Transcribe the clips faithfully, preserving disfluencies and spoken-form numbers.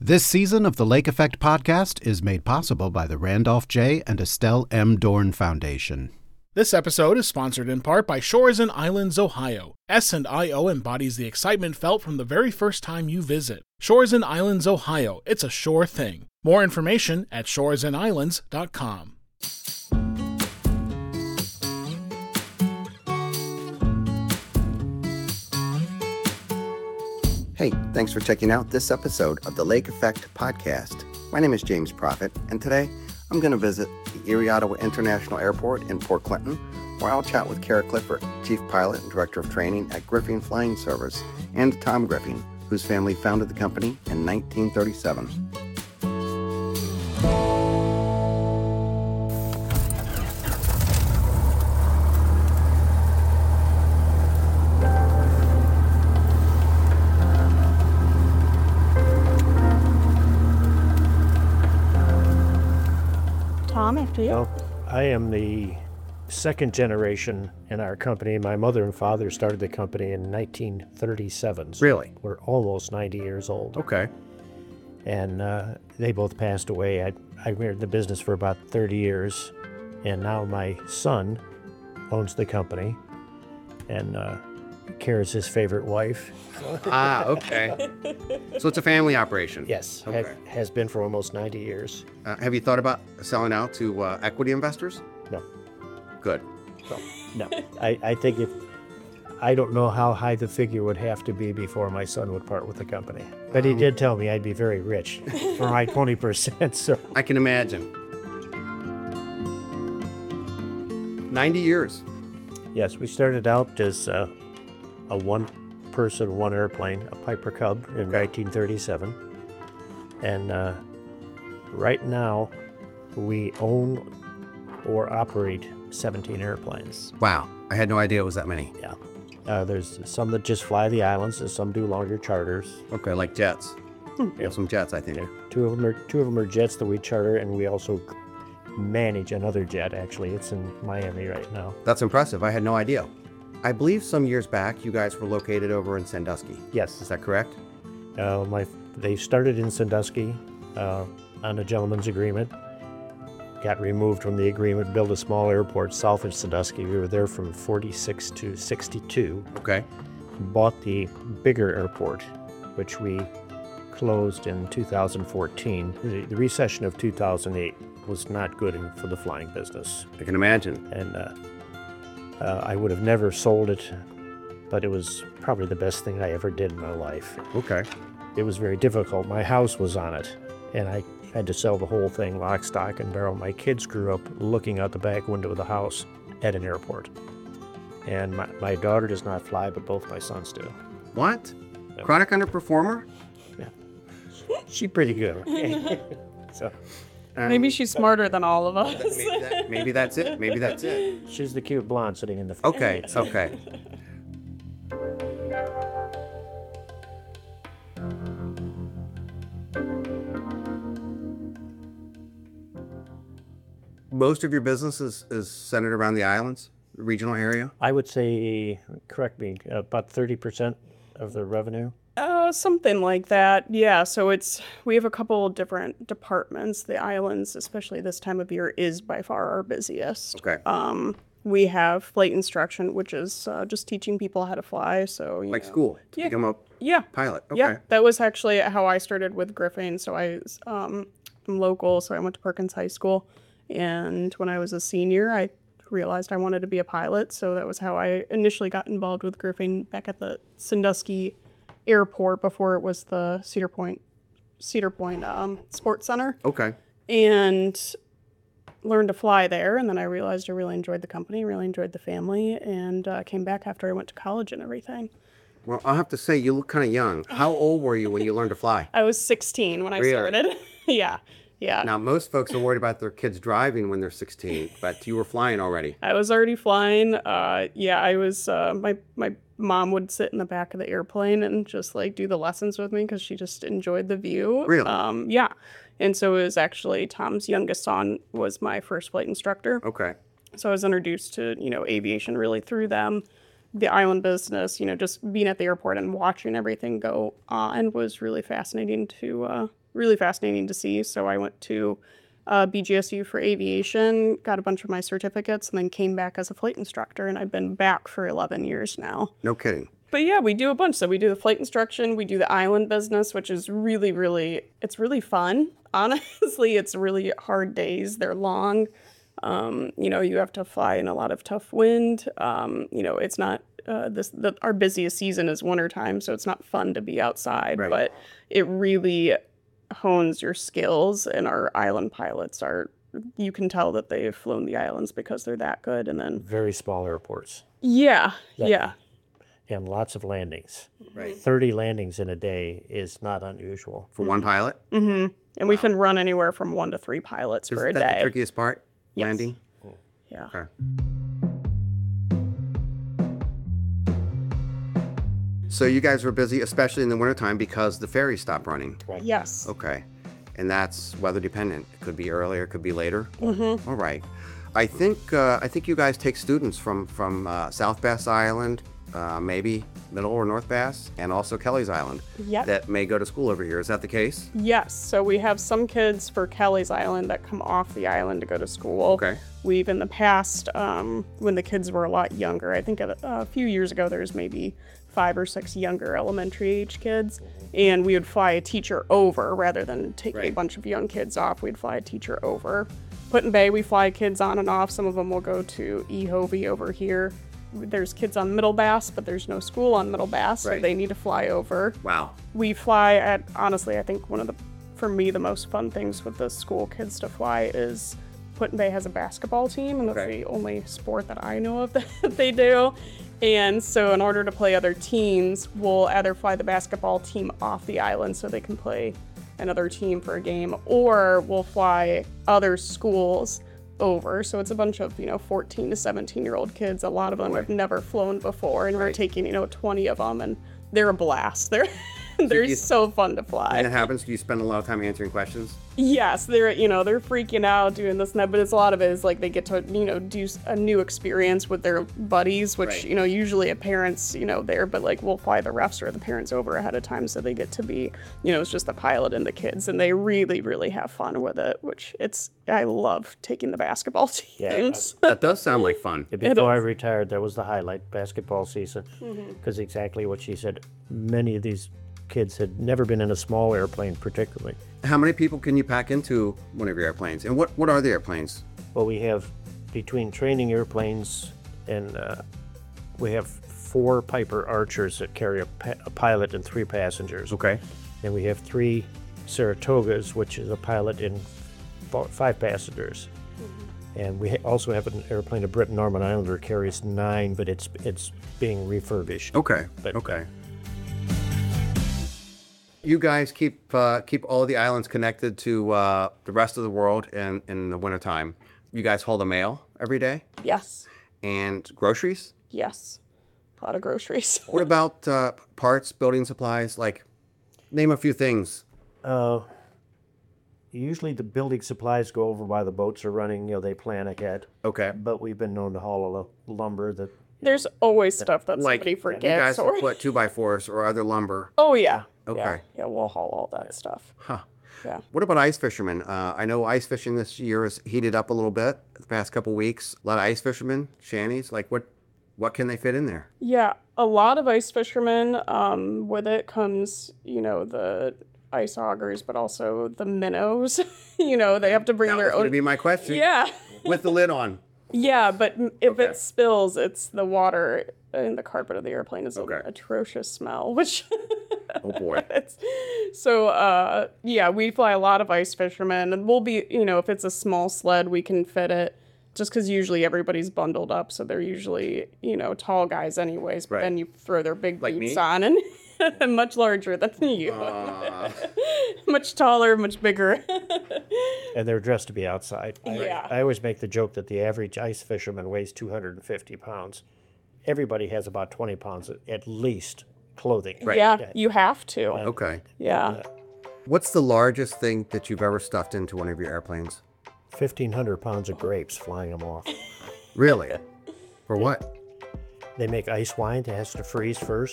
This season of the Lake Effect podcast is made possible by the Randolph J. and Estelle M. Dorn Foundation. This episode is sponsored in part by Shores and Islands, Ohio. S and I O embodies the excitement felt from the very first time you visit. Shores and Islands, Ohio. It's a sure thing. More information at shores and islands dot com. Hey, thanks for checking out this episode of the Lake Effect podcast. My name is James Proffitt, and today I'm going to visit the Erie Ottawa International Airport in Port Clinton, where I'll chat with Kara Clifford, Chief Pilot and Director of Training at Griffing Flying Service, and Tom Griffing, whose family founded the company in nineteen thirty-seven. After you. Well, I am the second generation in our company. My mother and father started the company in nineteen thirty-seven. So Really? we're almost ninety years old. Okay. And uh, they both passed away. I, I ran the business for about thirty years, and now my son owns the company, and uh, Kara's his favorite wife. Ah, okay. So it's a family operation? Yes, Okay. ha- has been for almost ninety years. Uh, have you thought about selling out to uh, equity investors? No. Good. So, no. I, I think if, I don't know how high the figure would have to be before my son would part with the company. But he did tell me I'd be very rich for my twenty percent, so. I can imagine. ninety years. Yes, we started out as uh, a one-person, one airplane, a Piper Cub in nineteen thirty-seven. And uh, right now, we own or operate seventeen airplanes. Wow. I had no idea it was that many. Yeah. Uh, there's some that just fly the islands, and some do longer charters. Okay, like jets. You have some jets, I think. Yeah. Two of them are two of them are jets that we charter, and we also manage another jet. Actually, it's in Miami right now. That's impressive. I had no idea. I believe some years back you guys were located over in Sandusky. Yes. Is that correct? Uh, my they started in Sandusky uh, on a gentleman's agreement. Got removed from the agreement, built a small airport south of Sandusky. We were there from forty-six to sixty-two. Okay. Bought the bigger airport, which we closed in two thousand fourteen. The, the recession of two thousand eight was not good in, for the flying business. I can imagine. And uh, uh, I would have never sold it, but it was probably the best thing I ever did in my life. Okay. It was very difficult. My house was on it, and I had to sell the whole thing, lock, stock, and barrel. My kids grew up looking out the back window of the house at an airport. And my, my daughter does not fly, but both my sons do. What? Yeah. Chronic underperformer? She's pretty good. Okay? So Uh, Maybe she's smarter than all of us. maybe, that, maybe that's it. Maybe that's it. she's the cute blonde sitting in the front. Okay, okay. Most of your business is, is centered around the islands, the regional area? I would say, correct me, about thirty percent of the revenue. Uh, something like that. Yeah. So it's we have a couple of different departments. The islands, especially this time of year, is by far our busiest. Okay. Um, we have flight instruction, which is uh, just teaching people how to fly. So you like know. school, to Yeah. become a Yeah. pilot. Okay. Yeah. That was actually how I started with Griffing. So I um, I'm local, so I went to Perkins High School, and when I was a senior, I realized I wanted to be a pilot. So that was how I initially got involved with Griffing back at the Sandusky Airport before it was the Cedar Point Cedar Point um, Sports Center, Okay. and learned to fly there. And then I realized I really enjoyed the company, really enjoyed the family, and uh, came back after I went to college and everything. Well, I'll have to say, you look kind of young. How old were you when you learned to fly? I was sixteen when I Really? started. yeah, yeah. Now, most folks are worried about their kids driving when they're sixteen, but you were flying already. I was already flying. Uh, yeah, I was. Uh, my my mom would sit in the back of the airplane and just like do the lessons with me because she just enjoyed the view. Really? Um, yeah. And so it was actually Tom's youngest son was my first flight instructor. Okay. So I was introduced to, you know, aviation really through them. The island business, you know, just being at the airport and watching everything go on was really fascinating to uh, really fascinating to see. So I went to uh, B G S U for aviation, got a bunch of my certificates, and then came back as a flight instructor. And I've been back for eleven years now. No kidding. But yeah, we do a bunch. So we do the flight instruction, we do the island business, which is really, really, it's really fun. Honestly, it's really hard days. They're long. Um, you know, you have to fly in a lot of tough wind. Um, you know, it's not, uh, this, the, our busiest season is wintertime, so it's not fun to be outside, Right. but it really hones your skills, and our island pilots are, you can tell that they've flown the islands because they're that good. And then, Very small airports yeah, That- yeah. and lots of landings. Right. thirty landings in a day is not unusual. For one pilot? Mm-hmm. And we can run anywhere from one to three pilots Is for a that the day. trickiest part? Yes. Landing? Yeah. Okay. So you guys were busy, especially in the wintertime, because the ferries stopped running. Right. Yes. Okay. And that's weather dependent. It could be earlier, it could be later. Mm-hmm. All right. I think uh, I think you guys take students from from uh, South Bass Island, uh, maybe Middle or North Bass, and also Kelly's Island Yep. that may go to school over here. Is that the case? Yes. So we have some kids for Kelly's Island that come off the island to go to school. Okay. We've in the past, um, when the kids were a lot younger, I think a, a few years ago, there's maybe five or six younger elementary age kids, and we would fly a teacher over rather than take a Right. bunch of young kids off. We'd fly a teacher over. Put-in Bay, we fly kids on and off. Some of them will go to E H O V over here. There's kids on Middle Bass, but there's no school on Middle Bass, so Right. they need to fly over. Wow. We fly at, honestly, I think one of the, for me, the most fun things with the school kids to fly is Put-in Bay has a basketball team, and that's Okay. the only sport that I know of that they do. And so in order to play other teams, we'll either fly the basketball team off the island so they can play another team for a game, or we'll fly other schools over. So it's a bunch of, you know, fourteen to seventeen year old kids. A lot of them have never flown before, and we're Right. taking, you know, twenty of them, and they're a blast. They're they're you- so fun to fly. And it happens. Do you spend a lot of time answering questions? Yes, they're, you know, they're freaking out doing this and that, but it's a lot of it is like they get to, you know, do s- a new experience with their buddies, which, Right. you know, usually a parent's, you know, there, but like we'll fly the refs or the parents over ahead of time so they get to be, you know, it's just the pilot and the kids, and they really, really have fun with it, which it's, I love taking the basketball teams. That does sound like fun. Yeah, Before I is. retired, that was the highlight, basketball season. Because exactly what she said, many of these kids had never been in a small airplane particularly. How many people can you pack into one of your airplanes? And what, what are the airplanes? Well, we have, between training airplanes and uh, we have four Piper Archers that carry a, pa- a pilot and three passengers. Okay. And we have three Saratogas, which is a pilot and fo- five passengers. And we ha- also have an airplane, a Britten Norman Islander, carries nine, but it's it's being refurbished. Okay. But- okay. You guys keep uh, keep all the islands connected to uh, the rest of the world in, in the wintertime. You guys haul the mail every day Yes, and groceries? yes, a lot of groceries. What about uh, parts, building supplies? Like, name a few things. Uh, usually the building supplies go over while the boats are running. You know, they plan ahead. Okay. But we've been known to haul a lo- lumber that There's always stuff that Like, somebody you forgets. guys or... will put two by fours or other lumber. Oh yeah. Okay. Yeah, yeah, we'll haul all that stuff. Huh. Yeah. What about ice fishermen? Uh, I know ice fishing this year has heated up a little bit the past couple weeks. A lot of ice fishermen, shanties. Like, what what can they fit in there? Yeah, a lot of ice fishermen. Um, with it comes, you know, the ice augers, but also the minnows. You know, they have to bring That was their going to own. be my question. Yeah. With the lid on. Yeah, but m- if Okay. it spills, it's the water in the carpet of the airplane is Okay. an atrocious smell, which. Oh boy. It's, so uh, yeah, we fly a lot of ice fishermen, and we'll be, you know, if it's a small sled, we can fit it. Just because usually everybody's bundled up, so they're usually, you know, tall guys anyways. But Right. then you throw their big Like boots me? on, and much larger than you, Uh, much taller, much bigger. and they're dressed to be outside. I, Yeah. I always make the joke that the average ice fisherman weighs two hundred fifty pounds. Everybody has about twenty pounds at- at least clothing. Yeah, you have to. okay. Yeah. What's the largest thing that you've ever stuffed into one of your airplanes? fifteen hundred pounds of grapes flying them off. Really? For what? They make ice wine that has to freeze first.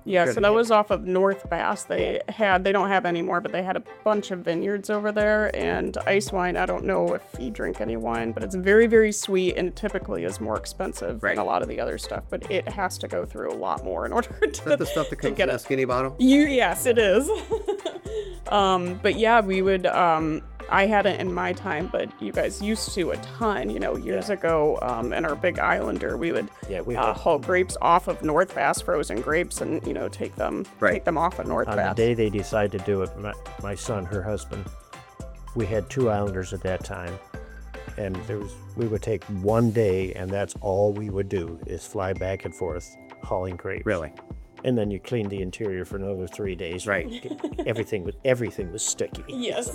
Yeah, Good. so that was off of North Bass. They had, they don't have anymore, but they had a bunch of vineyards over there. And ice wine, I don't know if you drink any wine, but it's very, very sweet and typically is more expensive Right. than a lot of the other stuff. But it has to go through a lot more in order to, Is that the stuff that to comes get in a it. skinny bottle? You, yes, it is. um, but yeah, we would, um, I hadn't in my time, but you guys used to a ton, you know, years Yeah. ago, um, in our big Islander, we would Yeah, we uh, had- haul grapes off of North Bass, frozen grapes, and, you know, take them, Right. take them off of North On Bass. the day they decided to do it, my, my son, her husband, we had two Islanders at that time, and there was we would take one day, and that's all we would do is fly back and forth hauling grapes. Really? And then you clean the interior for another three days. Right. Everything was everything was sticky. Yes.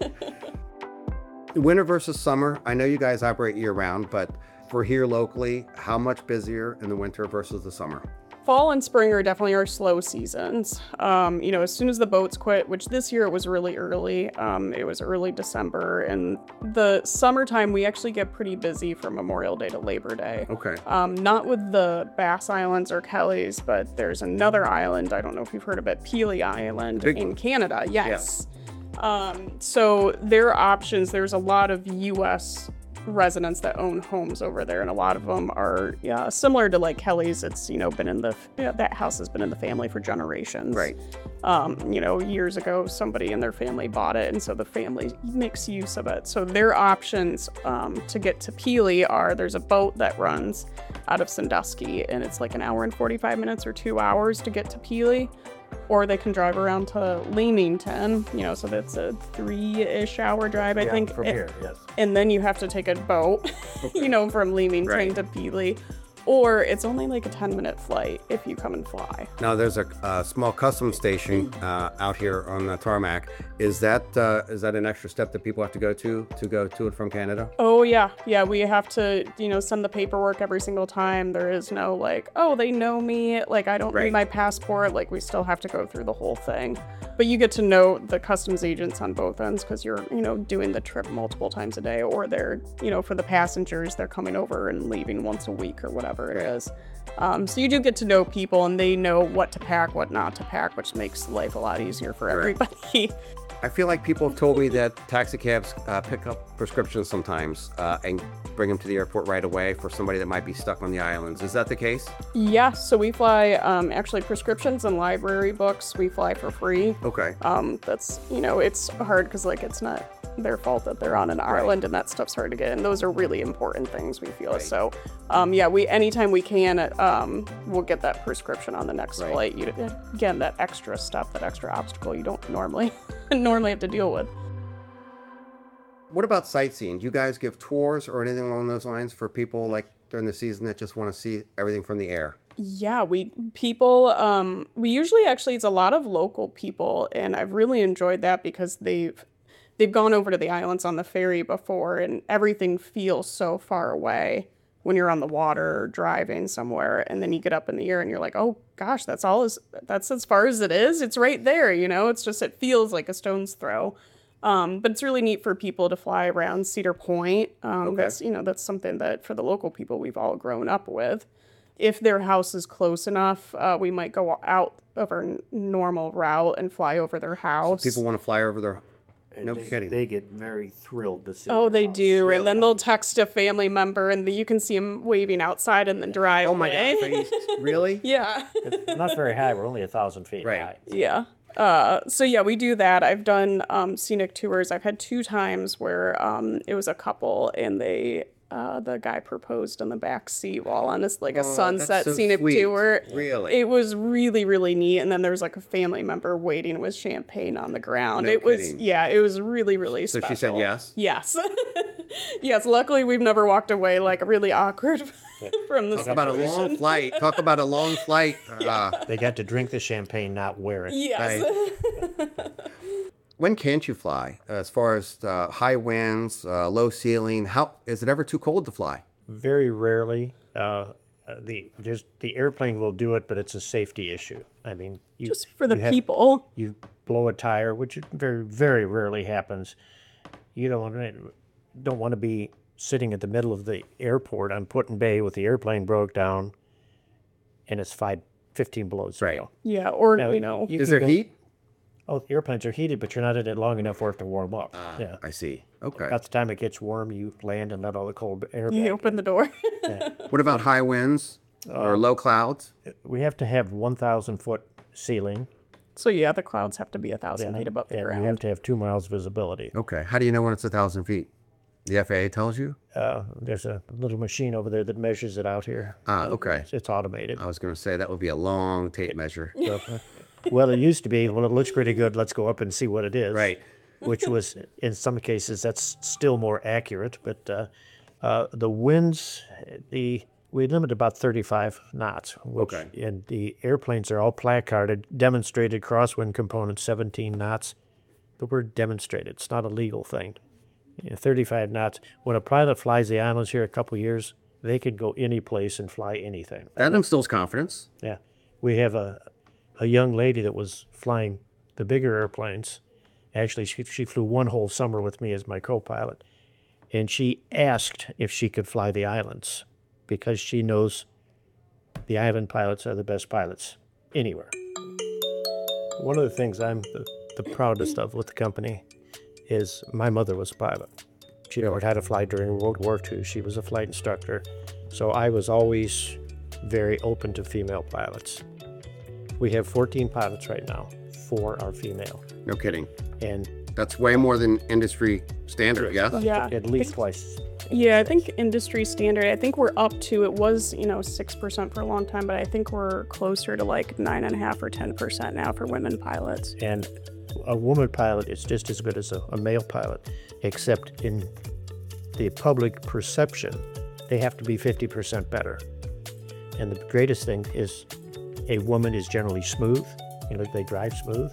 Winter versus summer. I know you guys operate year round, but for here locally, how much busier in the winter versus the summer? Fall and spring are definitely our slow seasons. Um, you know, as soon as the boats quit, which this year it was really early, um, it was early December, and the summertime we actually get pretty busy from Memorial Day to Labor Day. Okay. Um, not with the Bass Islands or Kelly's, but there's another island, I don't know if you've heard of it, Peely Island Big in one. Canada. Yes. Um, so their options, there's a lot of U S residents that own homes over there, and a lot of them are yeah, similar to like Kelly's. It's, you know, been in the, yeah, that house has been in the family for generations. Right. Um, you know, years ago, somebody in their family bought it, and so the family makes use of it. So their options um, to get to Peely are, there's a boat that runs out of Sandusky, and it's like an hour and forty-five minutes or two hours to get to Peely. Or they can drive around to Leamington, you know, so that's a three-ish hour drive, I Yeah, think. from And- here, yes. And then you have to take a boat, you know, from Leamington Right. to Peely. Or it's only like a ten minute flight if you come and fly. Now there's a, a small custom station uh, out here on the tarmac. Is that uh, is that an extra step that people have to go to to go to and from Canada? Oh yeah, yeah, we have to, you know, send the paperwork every single time. There is no like, oh, they know me, like I don't Right. need my passport, like we still have to go through the whole thing. But you get to know the customs agents on both ends because you're, you know, doing the trip multiple times a day, or they're, you know, for the passengers, they're coming over and leaving once a week or whatever it is. Um, so you do get to know people, and they know what to pack, what not to pack, which makes life a lot easier for everybody. I feel like people have told me that taxi cabs uh, pick up prescriptions sometimes uh, and bring them to the airport right away for somebody that might be stuck on the islands. Is that the case? Yes, so we fly um, actually prescriptions and library books. We fly for free. Okay. Um, that's, you know, it's hard because like it's not their fault that they're on an island and that stuff's hard to get. And those are really important things we feel. Right. So, um, yeah, we anytime we can, um, we'll get that prescription on the next Right. flight. You again, that extra step, that extra obstacle you don't normally normally have to deal with. What about sightseeing? Do you guys give tours or anything along those lines for people like during the season that just want to see everything from the air? Yeah, we people um we usually actually it's a lot of local people, and I've really enjoyed that because they've they've gone over to the islands on the ferry before, and everything feels so far away when you're on the water or driving somewhere, and then you get up in the air and you're like, "Oh gosh, that's all as that's as far as it is. It's right there, you know? It's just it feels like a stone's throw." Um, but it's really neat for people to fly around Cedar Point. Um, Okay. That's, you know, that's something that for the local people we've all grown up with. If their house is close enough, uh, we might go out of our n- normal route and fly over their house. People want to fly over their. And No they, kidding. They get very thrilled to see. Oh, your they house. do. And then they'll text a family member, and you can see them waving outside in the driveway. Oh my God! Really? Yeah. It's not very high. We're only a thousand feet Right. high. Yeah. Uh, so yeah, we do that. I've done um, scenic tours. I've had two times where um, it was a couple, and they uh, the guy proposed in the back seat while on this like a Oh, that's sunset so scenic sweet. tour. Really? It was really really neat. And then there was like a family member waiting with champagne on the ground. No it was kidding. yeah, it was really really So special. she said yes? Yes. Yes. Luckily, we've never walked away like really awkward from the Talk about a long flight. Talk about a long flight. Uh, They got to drink the champagne, not wear it. Yes. when can't you fly? As far as uh, high winds, uh, low ceiling, how is it ever too cold to fly? Very rarely. Uh, uh, the there's the airplane will do it, but it's a safety issue. I mean, you, Just for the you have- people. you blow a tire, which very very rarely happens. You don't want to don't want to be sitting at the middle of the airport on Put in Bay with the airplane broke down, and it's five fifteen below zero. Right. Yeah, or Now, you know, you Is can there go- heat? Oh, the airplanes are heated, but you're not in it long enough for it to warm up. Ah, yeah. I see. Okay. About the time it gets warm, you land and let all the cold air you back. open the door. What about high winds or low clouds? We have to have one thousand foot ceiling, So yeah, the clouds have to be a thousand feet above the and we ground. have to have two miles visibility. Okay. How do you know when it's a thousand feet? The F A A tells you? Uh, there's a little machine over there that measures it out here. Ah, okay. It's, it's automated. I was going to say that would be a long tape measure. So, uh, well, it used to be, well, it looks pretty good. Let's go up and see what it is. Right. Which was, in some cases, that's still more accurate. But uh, uh, the winds, the we limit about thirty-five knots. Which, Okay. And the airplanes are all placarded, demonstrated crosswind component seventeen knots. The word demonstrated, it's not a legal thing. You know, thirty-five knots. When a pilot flies the islands here a couple years, they could go any place and fly anything. That instills confidence. Yeah. We have a, a young lady that was flying the bigger airplanes. Actually, she, she flew one whole summer with me as my co-pilot. And she asked if she could fly the islands because she knows the island pilots are the best pilots anywhere. One of the things I'm the, the proudest of with the company is my mother was a pilot. She learned how to fly during World War Two. She was a flight instructor. So I was always very open to female pilots. We have fourteen pilots right now. Four are female. No kidding. And That's way more than industry standard, yes? Yeah. at least twice. Yeah, I think industry standard, I think we're up to, it was, you know, six percent for a long time, but I think we're closer to like nine and a half or ten percent now for women pilots. And a woman pilot is just as good as a, a male pilot, except in the public perception, they have to be fifty percent better. And the greatest thing is a woman is generally smooth. You know, they drive smooth.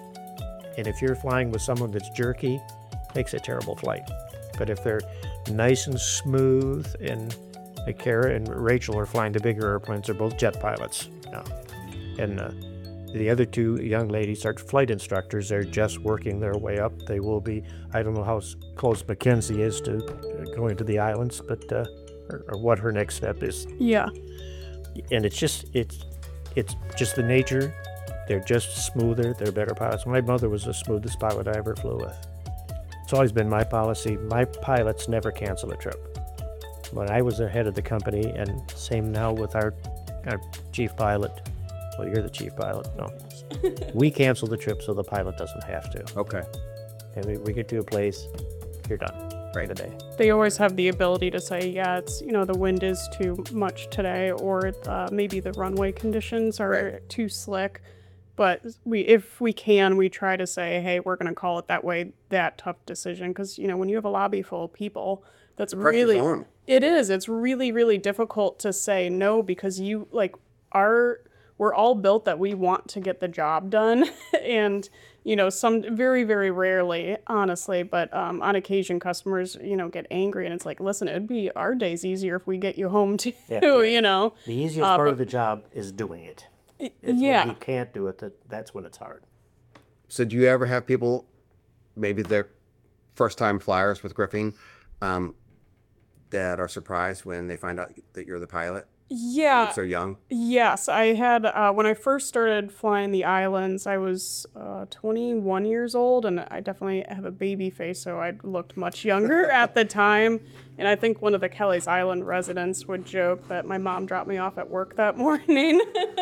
And if you're flying with someone that's jerky, makes a terrible flight. But if they're nice and smooth, and like Kara and Rachel are flying the bigger airplanes, they're both jet pilots now. And uh, the other two young ladies are flight instructors. They're just working their way up. They will be, I don't know how s- close Mackenzie is to uh, going to the islands, but uh, or, or what her next step is. Yeah. And it's just, it's, it's just the nature. They're just smoother. They're better pilots. My mother was the smoothest pilot I ever flew with. It's always been my policy. My pilots never cancel a trip. When I was the head of the company, and same now with our, our chief pilot. Well, you're the chief pilot. No. We cancel the trip so the pilot doesn't have to. Okay. And we, we get to a place, you're done. Right. For the day. They always have the ability to say, yeah, it's, you know, the wind is too much today, or uh, maybe the runway conditions are Right. too slick. But we, if we can, we try to say, hey, we're going to call it that way, that tough decision. Because, you know, when you have a lobby full of people, that's pressure's really, on. it is. It's really, really difficult to say no because you, like, our, we're all built that we want to get the job done. And, you know, some, very, very rarely, honestly, but um, on occasion, customers, you know, get angry. And it's like, listen, it'd be our days easier if we get you home too, Yeah. you know? The easiest Uh, part but- of the job is doing it. It's yeah. When you can't do it, that, that's when it's hard. So do you ever have people, maybe they're first-time flyers with Griffin, um, that are surprised when they find out that you're the pilot? Yeah. If they're young? Yes, I had, uh, when I first started flying the islands, I was uh, twenty-one years old, and I definitely have a baby face, so I looked much younger at the time. And I think one of the Kelly's Island residents would joke that my mom dropped me off at work that morning.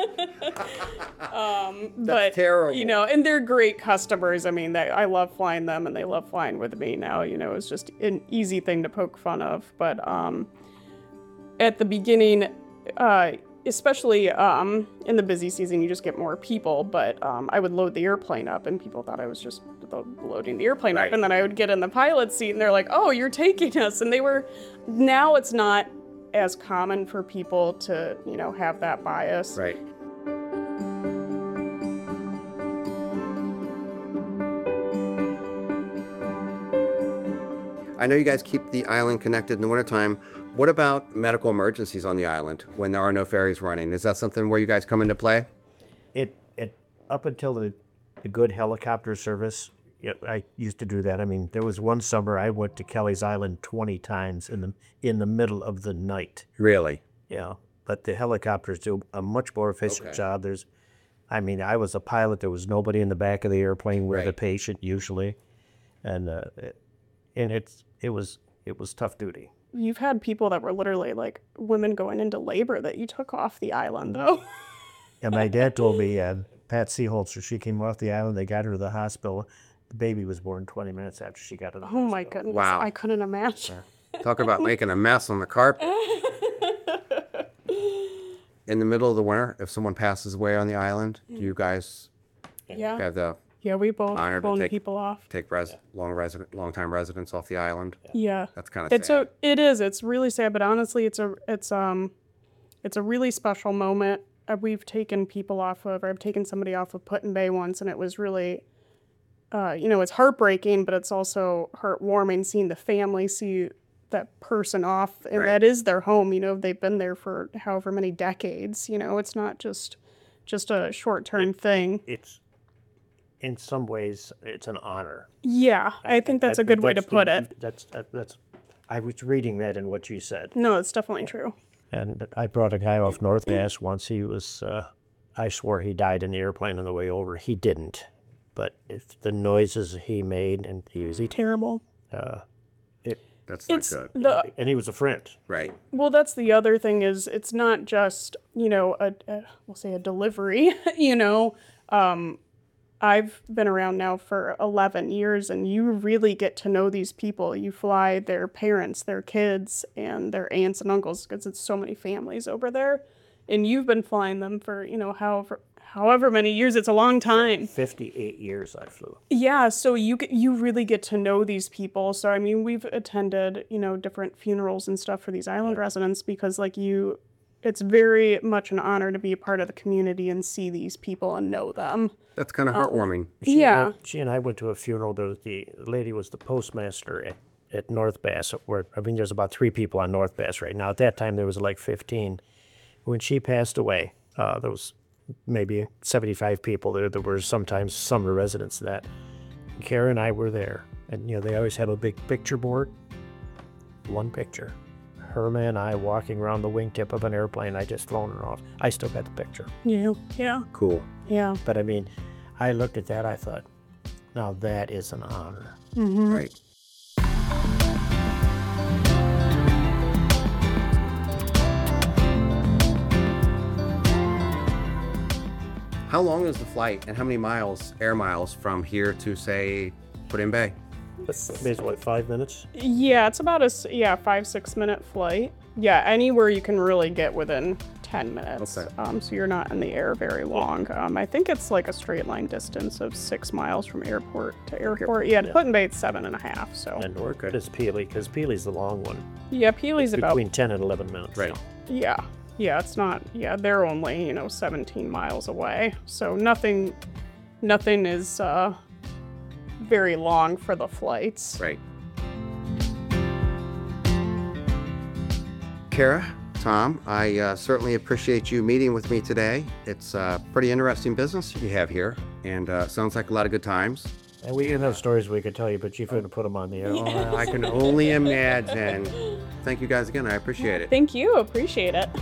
um, but, terrible. you know, and they're great customers. I mean, they, I love flying them, and they love flying with me now. You know, it's just an easy thing to poke fun of. But um, at the beginning, uh, especially um, in the busy season, you just get more people, but um, I would load the airplane up and people thought I was just lo- loading the airplane Right. up, and then I would get in the pilot's seat and they're like, oh, you're taking us. And they were, now it's not as common for people to, you know, have that bias. Right. I know you guys keep the island connected in the wintertime. What about medical emergencies on the island when there are no ferries running? Is that something where you guys come into play? It, it up until the, the good helicopter service, yeah, I used to do that. I mean, there was one summer I went to Kelly's Island twenty times in the in the middle of the night. Really? Yeah, but the helicopters do a much more efficient Okay. job. There's, I mean, I was a pilot. There was nobody in the back of the airplane with the Right. patient usually, and uh, it, and it's it was it was tough duty. You've had people that were literally like women going into labor that you took off the island, though. And my dad told me, uh, Pat Seaholzer, she came off the island. They got her to the hospital. The baby was born twenty minutes after she got to the Oh hospital. my goodness. Wow. I couldn't imagine. Talk about making a mess on the carpet. In the middle of the winter, if someone passes away on the island, do you guys Yeah. have the Yeah, we both Honored to flown take- people off. take res- long resident, long time residents off the island? Yeah. That's kind of It's sad. a it is. It's really sad, but honestly, it's a it's um it's a really special moment. Uh, we've taken people off of, or I've taken somebody off of Put in Bay once, and it was really, uh, you know, it's heartbreaking, but it's also heartwarming seeing the family see that person off, and Right. that is their home. You know, they've been there for however many decades. You know, it's not just just a short term thing. It's in some ways it's an honor. Yeah, I think that's a good way to That's put the- it. That's that, that's. I was reading that in what you said. No, it's definitely true. And I brought a guy off North Bass once. He was, uh, I swore he died in the airplane on the way over. He didn't. But if the noises he made, and he was, he, Terrible. uh, it, That's not It's good. the and he was a friend. Right. Well, that's the other thing is it's not just, you know, a, a we'll say a delivery, you know. Um, I've been around now for eleven years, and you really get to know these people. You fly their parents, their kids, and their aunts and uncles, because it's so many families over there. And you've been flying them for, you know, however however many years. It's a long time. fifty-eight years I flew. Yeah, so you get, you really get to know these people. So I mean, we've attended, you know, different funerals and stuff for these island residents because like you, it's very much an honor to be a part of the community and see these people and know them. That's kind of heartwarming. She Yeah. And I, she and I went to a funeral. There was the lady was the postmaster at, at North Bass. Where I mean, there's about three people on North Bass right now. At that time, there was like fifteen. When she passed away, uh, there was maybe seventy-five people there. There were sometimes summer residents of that. Kara and I were there, and you know they always had a big picture board. One picture, Herma and I walking around the wingtip of an airplane. I just flown her off. I still got the picture. Yeah, yeah, Cool. yeah. But I mean, I looked at that, I thought, now that is an honor. Right. How long is the flight and how many miles, air miles, from here to, say, Put in Bay? Maybe what, five minutes? Yeah, it's about a s- yeah five six minute flight. Yeah, anywhere you can really get within ten minutes. Okay. Um, so you're not in the air very long. Um, I think it's like a straight line distance of six miles from airport to airport. Yeah, Put in Bay it's seven and a half. So And or good is Peely, because Peely's the long one. yeah, Peely's about Between ten and eleven minutes. Right. yeah yeah it's not yeah they're only you know seventeen miles away. So nothing nothing is uh, very long for the flights. Right. Kara, Tom, I uh, certainly appreciate you meeting with me today. It's a pretty interesting business you have here, and uh, sounds like a lot of good times. And we have stories we could tell you, but you couldn't put them on the air. Oh, I can only imagine. Thank you guys again. I appreciate it. Thank you. Appreciate it.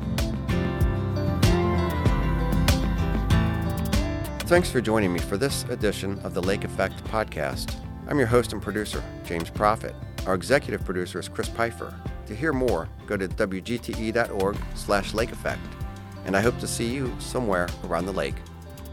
Thanks for joining me for this edition of the Lake Effect podcast. I'm your host and producer, James Profit. Our executive producer is Chris Pfeiffer. To hear more, go to w g t e dot org slash lake effect. And I hope to see you somewhere around the lake.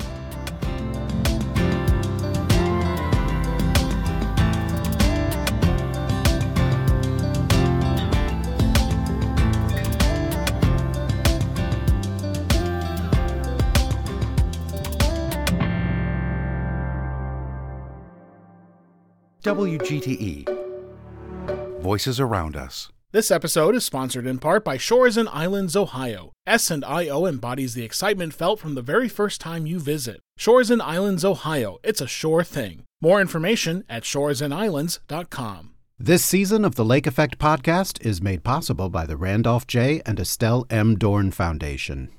W G T E. Voices around us. This episode is sponsored in part by Shores and Islands, Ohio. S and I O embodies the excitement felt from the very first time you visit. Shores and Islands, Ohio. It's a sure thing. More information at shores and islands dot com. This season of the Lake Effect podcast is made possible by the Randolph J. and Estelle M. Dorn Foundation.